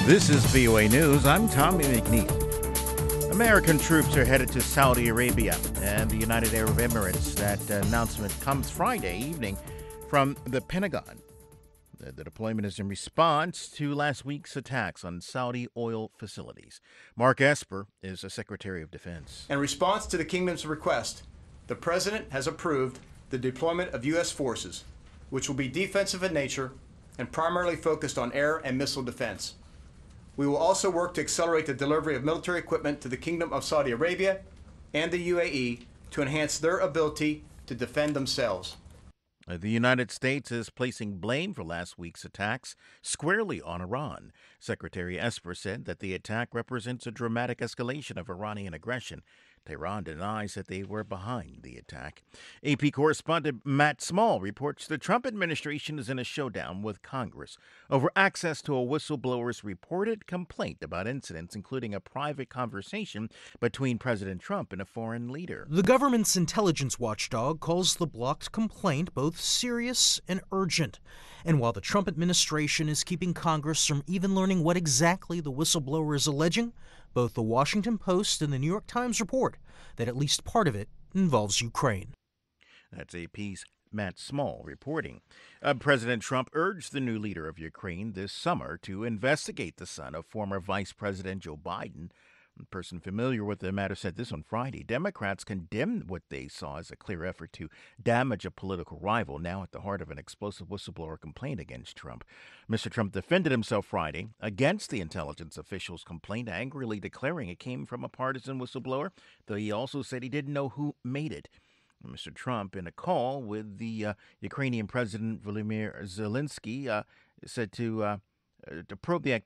This is VOA News. I'm Tommy McNeil. American troops are headed to Saudi Arabia and the United Arab Emirates. That announcement comes Friday evening from the Pentagon. The deployment is in response to last week's attacks on Saudi oil facilities. Mark Esper is the Secretary of Defense. In response to the Kingdom's request, the President has approved the deployment of U.S. forces, which will be defensive in nature and primarily focused on air and missile defense. We will also work to accelerate the delivery of military equipment to the Kingdom of Saudi Arabia and the UAE to enhance their ability to defend themselves. The United States is placing blame for last week's attacks squarely on Iran. Secretary Esper said that the attack represents a dramatic escalation of Iranian aggression. Tehran denies that they were behind the attack. AP correspondent Matt Small reports the Trump administration is in a showdown with Congress over access to a whistleblower's reported complaint about incidents, including a private conversation between President Trump and a foreign leader. The government's intelligence watchdog calls the blocked complaint both serious and urgent. And while the Trump administration is keeping Congress from even learning what exactly the whistleblower is alleging, both the Washington Post and the New York Times report that at least part of it involves Ukraine. That's AP's Matt Small reporting. President Trump urged the new leader of Ukraine this summer to investigate the son of former Vice President Joe Biden. A person familiar with the matter said this on Friday. Democrats condemned what they saw as a clear effort to damage a political rival, now at the heart of an explosive whistleblower complaint against Trump. Mr. Trump defended himself Friday against the intelligence official's complaint, angrily declaring it came from a partisan whistleblower, though he also said he didn't know who made it. Mr. Trump, in a call with the Ukrainian President Volodymyr Zelensky, said to probe the